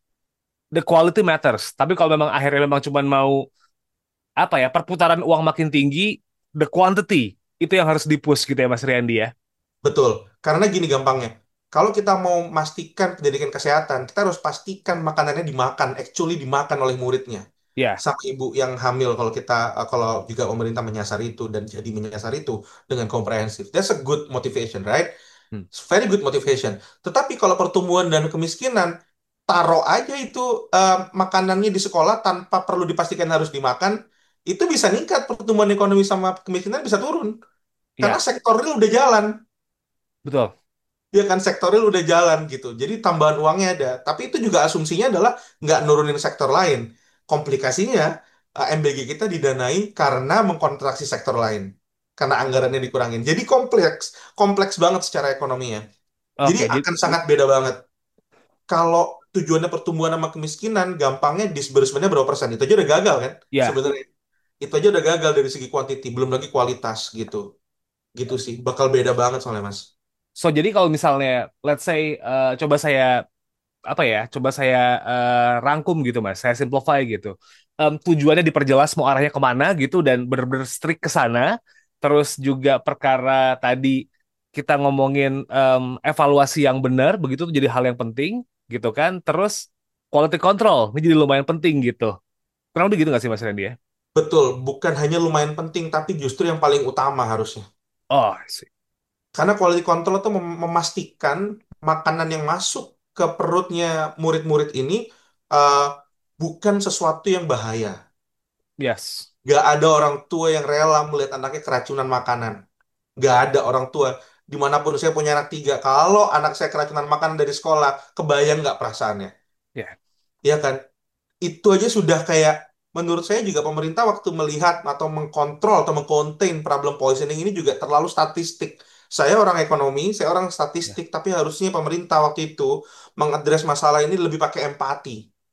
the quality matters. Tapi kalau memang akhirnya memang cuma mau apa ya, perputaran uang makin tinggi, the quantity itu yang harus dipush gitu ya Mas Riyandi ya. Betul. Karena gini gampangnya. Kalau kita mau memastikan pendidikan kesehatan, kita harus pastikan makanannya dimakan, actually dimakan oleh muridnya. Ya. Sama ibu yang hamil kalau juga pemerintah menyasar itu dan jadi menyasar itu dengan komprehensif. That's a good motivation, right? Hmm. It's very good motivation. Tetapi kalau pertumbuhan dan kemiskinan, taruh aja itu makanannya di sekolah tanpa perlu dipastikan harus dimakan, itu bisa ningkat pertumbuhan ekonomi sama kemiskinan bisa turun. Karena Ya, sektor real udah jalan. betul. Ya kan sektor real udah jalan gitu. Jadi tambahan uangnya ada. Tapi itu juga asumsinya adalah nggak nurunin sektor lain. Komplikasinya MBG kita didanai karena mengkontraksi sektor lain. Karena anggarannya dikurangin. Jadi kompleks, kompleks banget secara ekonominya. Jadi Oke, jadi akan sangat beda banget. Kalau tujuannya pertumbuhan sama kemiskinan, gampangnya disbursementnya berapa persen? Itu aja udah gagal kan ya. sebenarnya. Itu aja udah gagal dari segi kuantiti, belum lagi kualitas gitu. Gitu sih, bakal beda banget soalnya Mas. So jadi kalau misalnya let's say coba saya apa ya? Coba saya rangkum gitu Mas. Saya simplify gitu. Tujuannya diperjelas mau arahnya kemana gitu dan bener-bener strict ke sana. Terus juga perkara tadi kita ngomongin evaluasi yang benar begitu tuh jadi hal yang penting gitu kan. Terus quality control ini jadi lumayan penting gitu. Kurang lebih gitu nggak sih Mas Randy ya? Betul, bukan hanya lumayan penting, tapi justru yang paling utama harusnya. Oh, I see. Karena quality control itu memastikan makanan yang masuk ke perutnya murid-murid ini uh, bukan sesuatu yang bahaya. Yes. Gak ada orang tua yang rela melihat anaknya keracunan makanan. Gak ada orang tua. Dimanapun saya punya anak tiga, kalau anak saya keracunan makanan dari sekolah, kebayang nggak perasaannya? Ya. Iya kan? Itu aja sudah kayak menurut saya juga pemerintah waktu melihat atau mengkontrol atau mengcontain problem poisoning ini juga terlalu statistik. Saya orang ekonomi, saya orang Ya. statistik, tapi harusnya pemerintah waktu itu mengadres masalah ini lebih pakai empati,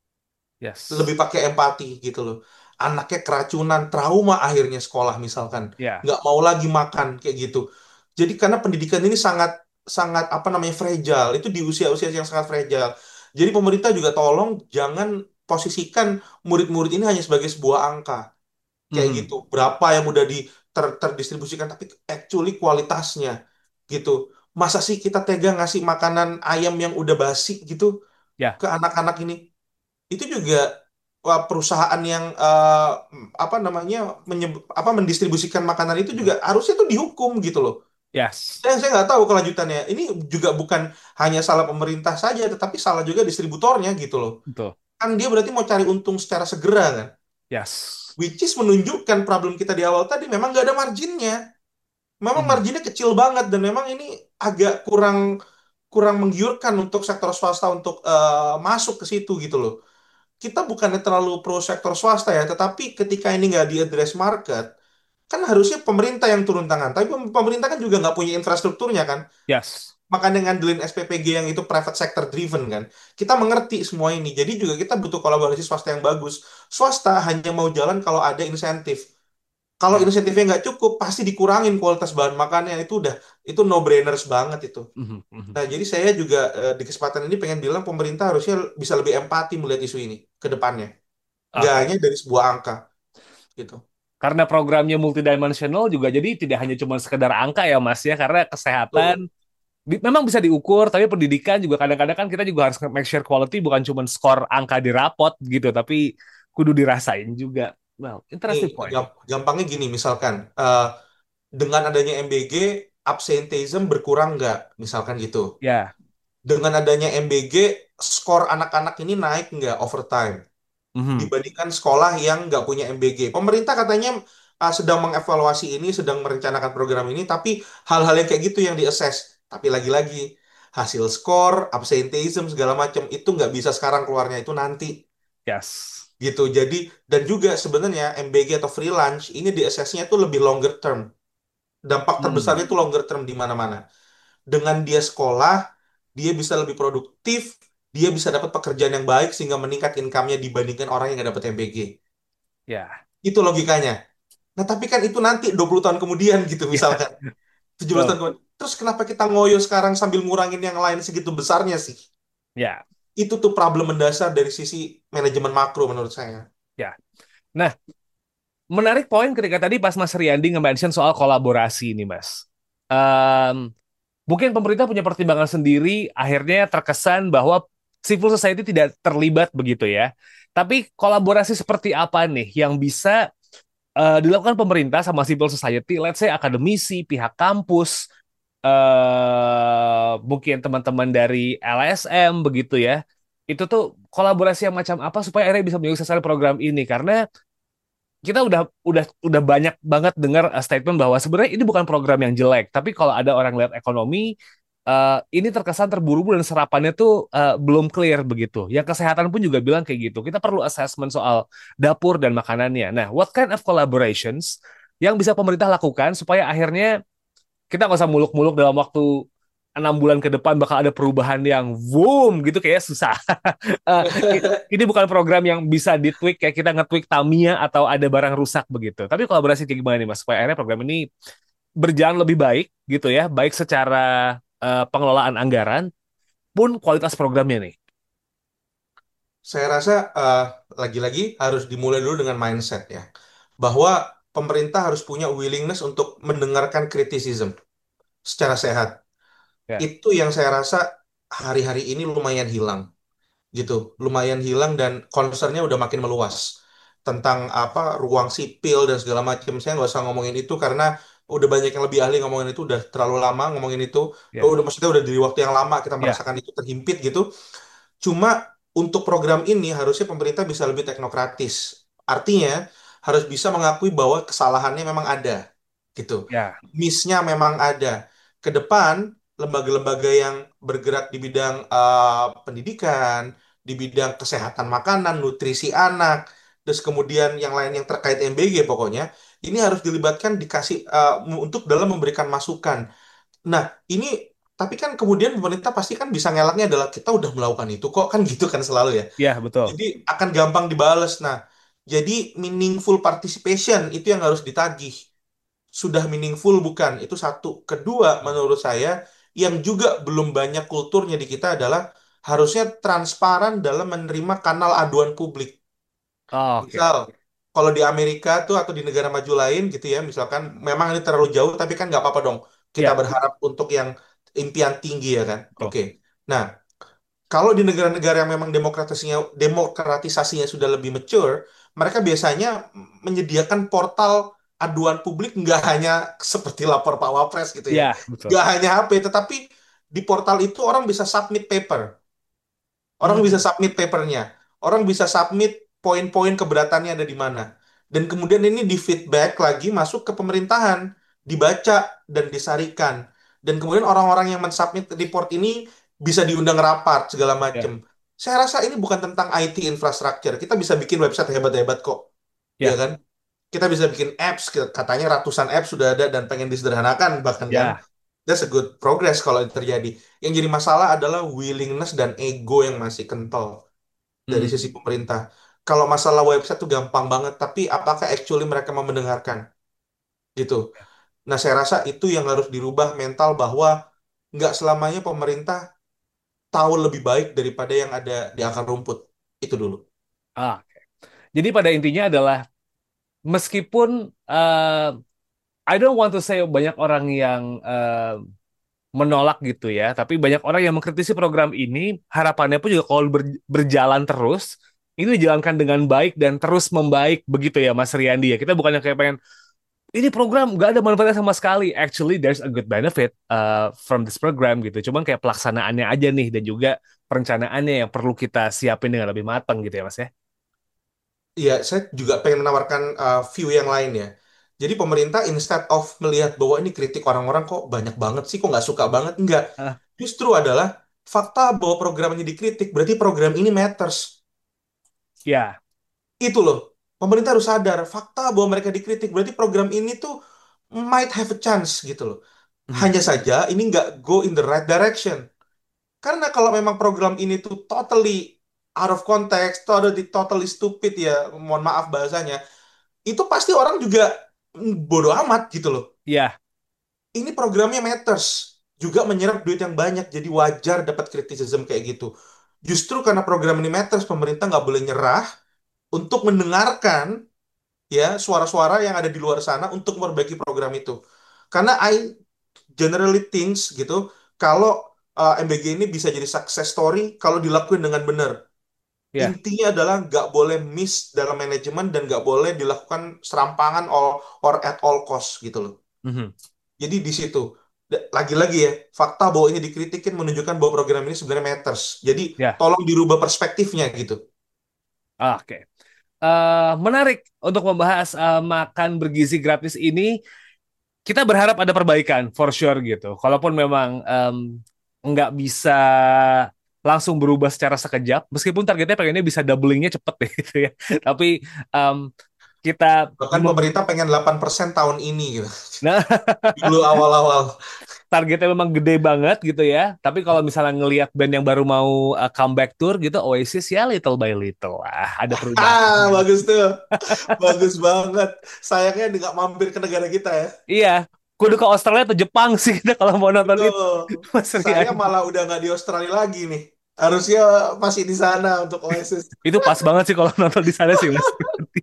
lebih Yes. pakai empati gitu loh. Anaknya keracunan, trauma akhirnya sekolah misalkan, Ya. nggak mau lagi makan kayak gitu. Jadi karena pendidikan ini sangat sangat apa namanya fragile, itu di usia-usia yang sangat fragile. Jadi pemerintah juga tolong jangan posisikan murid-murid ini hanya sebagai sebuah angka kayak Mhm. gitu. Berapa yang udah terdistribusikan, tapi actually kualitasnya gitu. Masa sih kita tega ngasih makanan ayam yang udah basi gitu Ya. ke anak-anak ini? Itu juga wah, perusahaan yang apa namanya mendistribusikan makanan itu juga harusnya tuh dihukum gitu loh. Yes. Saya nggak tahu kelanjutannya. Ini juga bukan hanya salah pemerintah saja, tetapi salah juga distributornya gitu loh. Betul. Kan dia berarti mau cari untung secara segera kan. Yes. Which is menunjukkan problem kita di awal tadi memang nggak ada marginnya. Memang Mhm. marginnya kecil banget dan memang ini agak kurang kurang menggiurkan untuk sektor swasta untuk masuk ke situ gitu loh. Kita bukannya terlalu pro sektor swasta ya, tetapi ketika ini nggak diadres market, kan harusnya pemerintah yang turun tangan. Tapi pemerintah kan juga nggak punya infrastrukturnya kan. Yes. Makanya ngandelin SPPG yang itu private sector driven kan. Kita mengerti semua ini. Jadi juga kita butuh kolaborasi swasta yang bagus. Swasta hanya mau jalan kalau ada insentif. Kalau Ya. insentifnya nggak cukup, pasti dikurangin kualitas bahan makannya. Itu no brainers banget itu. Mhm. Mhm. Nah, jadi saya juga di kesempatan ini pengen bilang pemerintah harusnya bisa lebih empati melihat isu ini ke depannya. Nggak Oke. hanya dari sebuah angka gitu. Karena programnya multidimensional juga jadi tidak hanya cuma sekedar angka ya Mas ya, karena kesehatan Betul. memang bisa diukur, tapi pendidikan juga kadang-kadang kan kita juga harus make sure quality bukan cuma skor angka di rapot gitu, tapi kudu dirasain juga. Well, Nih, interesting point. gampangnya gini, misalkan dengan adanya MBG, absenteeism berkurang nggak? Misalkan gitu. Ya, Dengan adanya MBG, skor anak-anak ini naik nggak over time mhm. dibandingkan sekolah yang nggak punya MBG? Pemerintah katanya sedang mengevaluasi ini, sedang merencanakan program ini, tapi hal-hal yang kayak gitu yang di-assess. Tapi lagi-lagi, hasil skor, absenteeism, segala macam, itu nggak bisa sekarang keluarnya, itu nanti. Yes. Gitu. Jadi, dan juga sebenarnya MBG atau free lunch, ini di-assess-nya itu lebih longer term. Dampak terbesarnya Hmm. itu longer term di mana-mana. Dengan dia sekolah, dia bisa lebih produktif, dia bisa dapat pekerjaan yang baik sehingga meningkat income-nya dibandingkan orang yang nggak dapat MBG. Ya, Itu logikanya. Nah, tapi kan itu nanti 20 tahun kemudian gitu ya, misalkan. 17 betul. tahun kemudian. Terus kenapa kita ngoyo sekarang sambil ngurangin yang lain segitu besarnya sih? Ya, Itu tuh problem mendasar dari sisi manajemen makro menurut saya. ya. Nah, menarik poin ketika tadi pas Mas Riyandi nge-mention soal kolaborasi ini, Mas. Em, Mungkin pemerintah punya pertimbangan sendiri, akhirnya terkesan bahwa civil society tidak terlibat begitu ya. Tapi kolaborasi seperti apa nih yang bisa dilakukan pemerintah sama civil society, let's say akademisi, pihak kampus, mungkin teman-teman dari LSM begitu ya. Itu tuh kolaborasi yang macam apa supaya akhirnya bisa menyukseskan program ini karena kita udah banyak banget dengar statement bahwa sebenarnya ini bukan program yang jelek, tapi kalau ada orang lihat ekonomi ini terkesan terburu-buru dan serapannya tuh belum clear begitu. Yang kesehatan pun juga bilang kayak gitu. Kita perlu assessment soal dapur dan makanannya. Nah, what kind of collaborations yang bisa pemerintah lakukan supaya akhirnya kita nggak usah muluk-muluk dalam waktu 6 bulan ke depan bakal ada perubahan yang boom gitu kayak susah. Eh, ini bukan program yang bisa ditweak kayak kita nge-tweak Tamiya atau ada barang rusak begitu. Tapi kolaborasi kayak gimana nih Mas supaya akhirnya program ini berjalan lebih baik gitu ya, baik secara pengelolaan anggaran pun kualitas programnya nih. Saya rasa lagi-lagi harus dimulai dulu dengan mindset ya. Bahwa pemerintah harus punya willingness untuk mendengarkan criticism secara sehat. Ya, Itu yang saya rasa hari-hari ini lumayan hilang gitu. Lumayan hilang dan concernnya udah makin meluas tentang apa ruang sipil dan segala macam. Saya nggak usah ngomongin itu karena udah banyak yang lebih ahli ngomongin itu, udah terlalu lama ngomongin itu. ya, Udah maksudnya udah dari waktu yang lama kita ya, merasakan itu terhimpit gitu. Cuma untuk program ini harusnya pemerintah bisa lebih teknokratis. Artinya harus bisa mengakui bahwa kesalahannya memang ada, gitu. ya, Miss-nya memang ada. Ke depan, lembaga-lembaga yang bergerak di bidang pendidikan, di bidang kesehatan makanan, nutrisi anak, terus kemudian yang lain yang terkait MBG pokoknya, ini harus dilibatkan dikasih untuk dalam memberikan masukan. Nah, ini tapi kan kemudian pemerintah pasti kan bisa ngelaknya adalah kita udah melakukan itu kok kan gitu kan selalu ya. ya betul. Jadi akan gampang dibales. Nah, jadi meaningful participation itu yang harus ditagih. Sudah meaningful bukan? Itu satu. Kedua, menurut saya yang juga belum banyak kulturnya di kita adalah harusnya transparan dalam menerima kanal aduan publik. Oh, oke. Misal, kalau di Amerika tuh atau di negara maju lain gitu ya, misalkan memang ini terlalu jauh, tapi kan nggak apa-apa dong. Kita Ya, berharap untuk yang impian tinggi ya kan. betul. Oke. Nah, kalau di negara-negara yang memang demokratisasinya sudah lebih mature, mereka biasanya menyediakan portal aduan publik nggak hanya seperti lapor Pak Wapres gitu ya, Ya, betul. nggak hanya HP, tetapi di portal itu orang bisa submit paper. Orang bisa Hmm, submit papernya. Orang bisa submit poin-poin keberatannya ada di mana. Dan kemudian ini di feedback lagi masuk ke pemerintahan, dibaca dan disarikan. Dan kemudian orang-orang yang mensubmit report ini bisa diundang rapat segala macam. ya, Saya rasa ini bukan tentang IT infrastructure. Kita bisa bikin website hebat-hebat kok. Ya ya, kan? Kita bisa bikin apps, katanya ratusan apps sudah ada dan pengen disederhanakan bahkan kan. ya. That's a good progress kalau itu terjadi. Yang jadi masalah adalah willingness dan ego yang masih kental dari sisi Hmm, pemerintah. Kalau masalah website tuh gampang banget, tapi apakah actually mereka mau mendengarkan gitu? Nah, saya rasa itu yang harus dirubah mental bahwa nggak selamanya pemerintah tahu lebih baik daripada yang ada di akar rumput. Itu dulu. ah. Jadi pada intinya adalah meskipun I don't want to say banyak orang yang menolak gitu ya. Tapi banyak orang yang mengkritisi program ini, harapannya pun juga kalau berjalan terus, ini dijalankan dengan baik dan terus membaik begitu ya Mas Riyandi ya. Kita bukannya kayak pengen ini program nggak ada manfaatnya sama sekali. Actually, there's a good benefit from this program gitu. Cuman kayak pelaksanaannya aja nih dan juga perencanaannya yang perlu kita siapin dengan lebih matang gitu ya Mas ya. Iya, saya juga pengen menawarkan view yang lain ya. Jadi pemerintah instead of melihat bahwa ini kritik orang-orang kok banyak banget sih, kok nggak suka banget, enggak. Ah, Justru adalah fakta bahwa program ini dikritik, berarti program ini matters. ya, Itu loh. Pemerintah harus sadar, fakta bahwa mereka dikritik, berarti program ini tuh might have a chance gitu loh. mhm, Hanya saja ini nggak go in the right direction. Karena kalau memang program ini tuh totally out of context, totally stupid ya, mohon maaf bahasanya, itu pasti orang juga bodoh amat gitu loh. ya, Ini programnya matters, juga menyerap duit yang banyak, jadi wajar dapat criticism kayak gitu. Justru karena program ini matters, pemerintah nggak boleh nyerah untuk mendengarkan ya suara-suara yang ada di luar sana untuk memperbaiki program itu. Karena I generally thinks gitu, kalau MBG ini bisa jadi success story kalau dilakuin dengan benar. ya, Intinya adalah nggak boleh miss dalam manajemen dan nggak boleh dilakukan serampangan or at all cost gitu loh. mhm, Jadi di situ lagi-lagi ya fakta bahwa ini dikritikin menunjukkan bahwa program ini sebenarnya matters. Jadi ya. tolong dirubah perspektifnya gitu. Oke. Menarik untuk membahas makan bergizi gratis ini. Kita berharap ada perbaikan for sure gitu. Kalaupun memang nggak bisa langsung berubah secara sekejap, meskipun targetnya pengennya bisa doublingnya cepet deh gitu ya. Tapi em, kita Bahkan pemerintah pengen 8% tahun ini gitu. nah Dulu awal-awal. targetnya memang gede banget gitu ya. Tapi kalau misalnya ngelihat band yang baru mau comeback tour gitu, Oasis ya little by little lah ada perubahan. Bagus tuh. Bagus banget. Sayangnya nggak mampir ke negara kita ya. Iya, kudu ke Australia atau Jepang sih kita kalau mau nonton itu Betul. Mas Saya Rian. malah udah nggak di Australia lagi nih. Harusnya masih di sana untuk Oasis. Itu pas banget sih kalau nonton di sana sih Mas.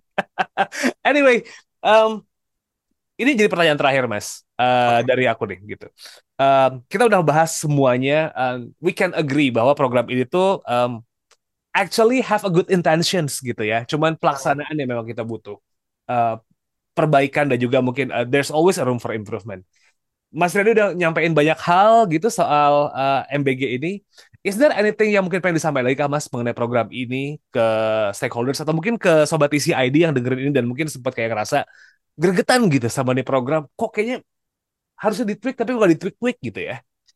Anyway, um, ini jadi pertanyaan terakhir Mas Oke. dari aku nih gitu. Kita udah bahas semuanya. We can agree bahwa program ini tuh actually have a good intentions gitu ya. Cuman Ah, pelaksanaan yang memang kita butuh. Uh, Perbaikan dan juga mungkin there's always a room for improvement. Mas Redi udah nyampein banyak hal gitu soal MBG ini. Is there anything yang mungkin pengen disampaikan lagi kah Mas mengenai program ini ke stakeholders atau mungkin ke sobat TCID yang dengerin ini dan mungkin sempat kayak ngerasa gregetan gitu sama nih program. Kok kayaknya harusnya di-tweak tapi nggak di-tweak-tweak gitu ya.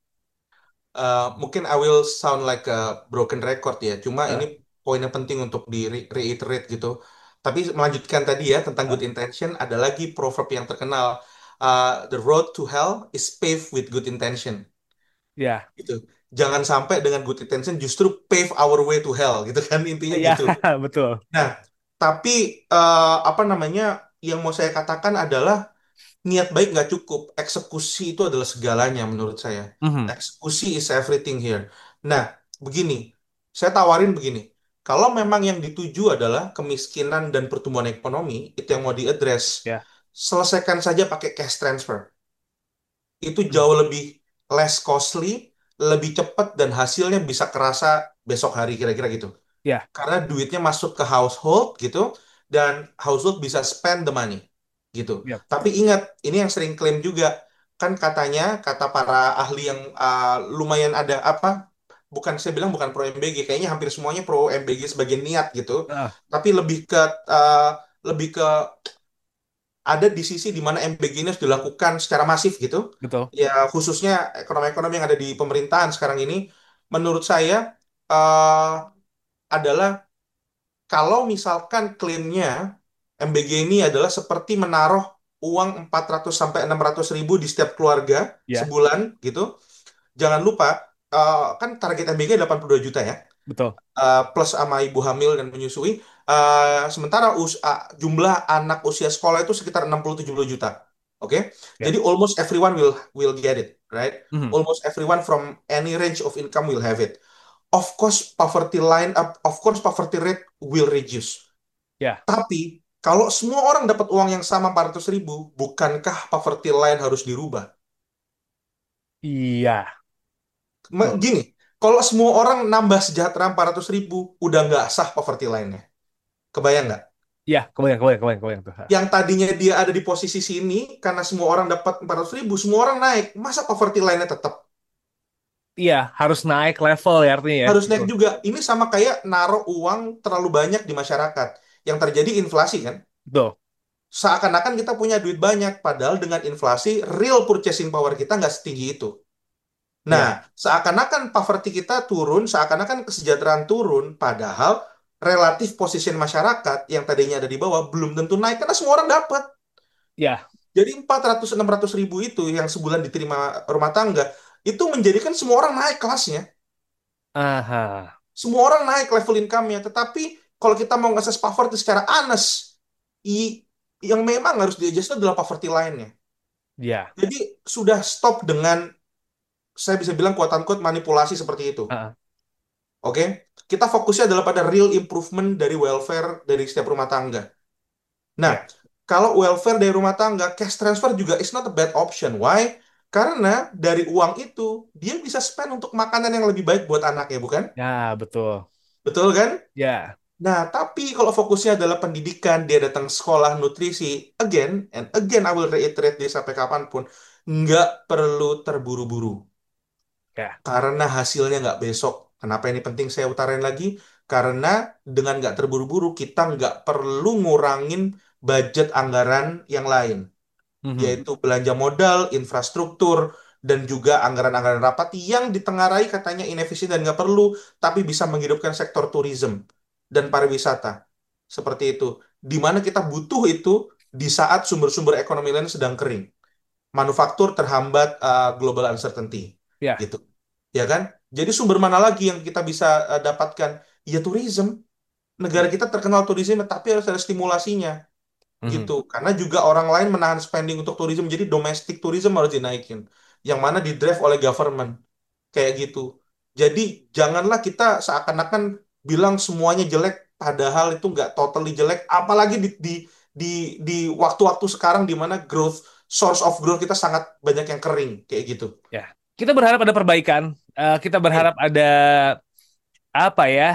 mungkin I will sound like a broken record ya. Cuma ini Hah? poin yang penting untuk di reiterate gitu. Tapi melanjutkan tadi ya tentang Hah? good intention, ada lagi proverb yang terkenal. The road to hell is paved with good intention. Ya, Gitu. Jangan sampai dengan good intention justru pave our way to hell gitu kan intinya ya gitu. betul. Nah, tapi apa namanya yang mau saya katakan adalah niat baik nggak cukup. Eksekusi itu adalah segalanya menurut saya. Mhm. Eksekusi is everything here. Nah, begini, saya tawarin begini. Kalau memang yang dituju adalah kemiskinan dan pertumbuhan ekonomi, itu yang mau diadres, Ya. selesaikan saja pakai cash transfer. Itu Mhm. jauh lebih less costly, lebih cepat dan hasilnya bisa kerasa besok hari kira-kira gitu. Ya. Karena duitnya masuk ke household gitu dan household bisa spend the money gitu. Ya. Tapi ingat, ini yang sering klaim juga kan katanya kata para ahli yang lumayan ada apa? Bukan saya bilang bukan pro MBG, kayaknya hampir semuanya pro MBG sebagai niat gitu. Ah, Tapi uh, lebih ke ada di sisi di mana MBG ini harus dilakukan secara masif gitu. betul. Ya khususnya ekonomi-ekonomi yang ada di pemerintahan sekarang ini, menurut saya eh, adalah kalau misalkan klaimnya MBG ini adalah seperti menaruh uang 400 sampai 600 ribu di setiap keluarga Ya, sebulan gitu, jangan lupa kan target MBG 82 juta ya, betul. plus sama ibu hamil dan menyusui. Sementara jumlah anak usia sekolah itu sekitar 60-70 juta. Oke, Ya. jadi almost everyone will get it, right? Mhm. Almost everyone from any range of income will have it. Of course poverty rate will reduce. Ya. Tapi kalau semua orang dapat uang yang sama 400 ribu, bukankah poverty line harus dirubah? Iya, betul. Gini, kalau semua orang nambah sejahtera 400.000, udah nggak sah poverty line-nya. Kebayang nggak? Iya, kebayang tuh. Yang tadinya dia ada di posisi sini, karena semua orang dapat 400.000, semua orang naik. Masa poverty line-nya tetap? Iya, harus naik level ya artinya ya. Harus naik Betul. juga. Ini sama kayak naruh uang terlalu banyak di masyarakat. Yang terjadi inflasi kan? Betul. Seakan-akan kita punya duit banyak, padahal dengan inflasi, real purchasing power kita nggak setinggi itu. Nah, Iya, seakan-akan poverty kita turun, seakan-akan kesejahteraan turun, padahal relatif position masyarakat yang tadinya ada di bawah belum tentu naik karena semua orang dapat. iya. Jadi 400-600 ribu itu yang sebulan diterima rumah tangga, itu menjadikan semua orang naik kelasnya. Aha, Semua orang naik level income-nya. Tetapi kalau kita mau nge-assess poverty secara honest, yang memang harus di-adjust itu adalah poverty line-nya. iya. Jadi sudah stop dengan, saya bisa bilang quote-unquote manipulasi seperti itu. Ah, Oke, kita fokusnya adalah pada real improvement dari welfare dari setiap rumah tangga. Nah, iya. kalau welfare dari rumah tangga, cash transfer juga is not a bad option. Why? Karena dari uang itu dia bisa spend untuk makanan yang lebih baik buat anaknya, bukan? Ya, betul. Betul kan? Ya. Nah, tapi kalau fokusnya adalah pendidikan, dia datang sekolah nutrisi, again and again I will reiterate this sampai kapanpun, nggak perlu terburu-buru. Ya. Karena hasilnya nggak besok. Kenapa ini penting saya utarain lagi? Karena dengan nggak terburu-buru, kita nggak perlu ngurangin budget anggaran yang lain, Mhm. yaitu belanja modal, infrastruktur, dan juga anggaran-anggaran rapat yang ditengarai katanya inefisien dan nggak perlu, tapi bisa menghidupkan sektor tourism dan pariwisata. Seperti itu. Di mana kita butuh itu di saat sumber-sumber ekonomi lain sedang kering, manufaktur terhambat, global uncertainty Ya. gitu, ya kan? Jadi sumber mana lagi yang kita bisa dapatkan? Ya tourism. Negara kita terkenal tourism, tapi harus ada stimulasinya Mhm. gitu. Karena juga orang lain menahan spending untuk tourism, jadi domestic tourism harus dinaikin, yang mana di drive oleh government kayak gitu. Jadi janganlah kita seakan-akan bilang semuanya jelek, padahal itu nggak totally jelek, apalagi di di waktu-waktu sekarang di mana source of growth kita sangat banyak yang kering kayak gitu. Ya. Kita berharap ada perbaikan. Kita berharap Amin. ada apa ya?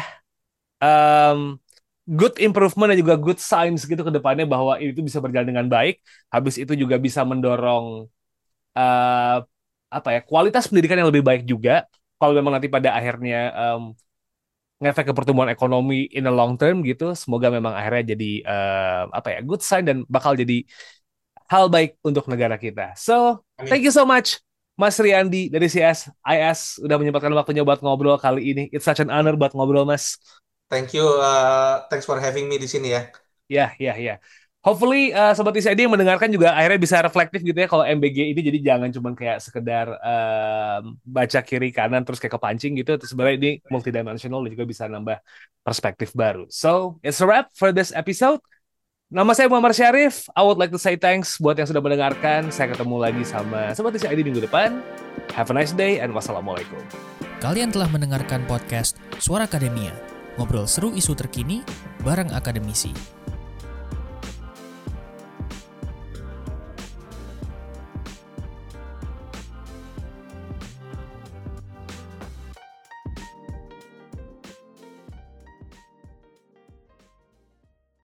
em, Good improvement dan juga good signs gitu ke depannya bahwa itu bisa berjalan dengan baik. Habis itu juga bisa mendorong eh, apa ya? Kualitas pendidikan yang lebih baik juga. Kalau memang nanti pada akhirnya ngefek ke pertumbuhan ekonomi in the long term gitu, semoga memang akhirnya jadi apa ya? Good sign dan bakal jadi hal baik untuk negara kita. So, thank Amin. you so much, Mas Riyandi dari CSIS udah menyempatkan waktunya buat ngobrol kali ini. It's such an honor buat ngobrol, Mas. Thank you, thanks for having me di sini ya. Ya, ya, ya. Hopefully Sobat ICD yang mendengarkan juga akhirnya bisa reflektif gitu ya kalau MBG ini jadi jangan cuma kayak sekedar baca kiri kanan terus kayak kepancing gitu. Terus sebenarnya ini multidimensional dan juga bisa nambah perspektif baru. So, it's a wrap for this episode. Nama saya Muhammad Syarif. I would like to say thanks buat yang sudah mendengarkan. Saya ketemu lagi sama Sobat ICD minggu depan. Have a nice day and wassalamualaikum. Kalian telah mendengarkan podcast Suara Akademia, ngobrol seru isu terkini bareng akademisi.